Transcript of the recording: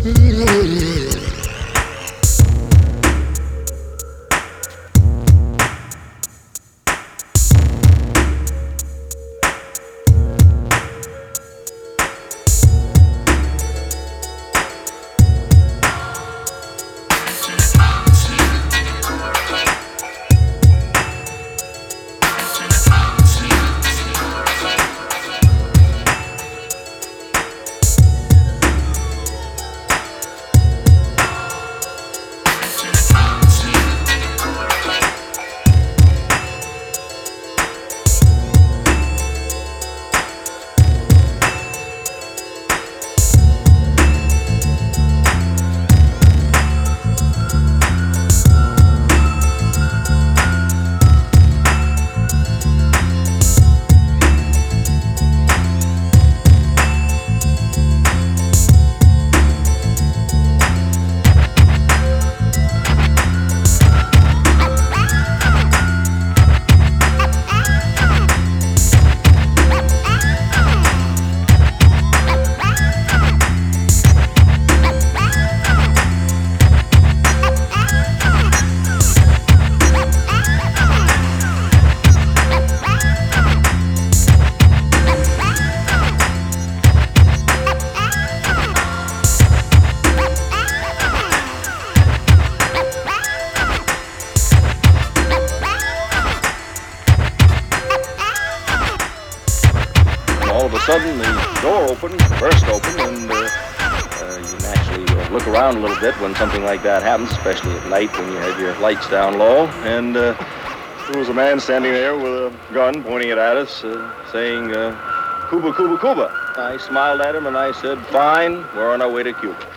All of a sudden, the door opened, burst open, and you naturally look around a little bit when something like that happens, especially at night when you have your lights down low. And there was a man standing there with a gun pointing it at us, saying, "Cuba, Cuba, Cuba." I smiled at him and I said, "Fine, we're on our way to Cuba."